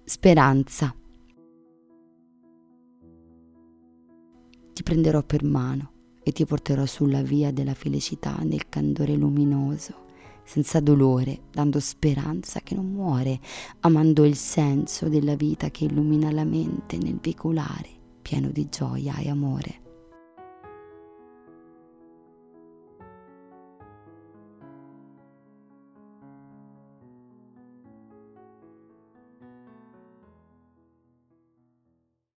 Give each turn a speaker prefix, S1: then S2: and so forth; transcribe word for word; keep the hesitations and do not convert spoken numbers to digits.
S1: Speranza. Ti prenderò per mano e ti porterò sulla via della felicità nel candore luminoso, senza dolore, dando speranza che non muore, amando il senso della vita che illumina la mente nel veicolare, pieno di gioia e amore.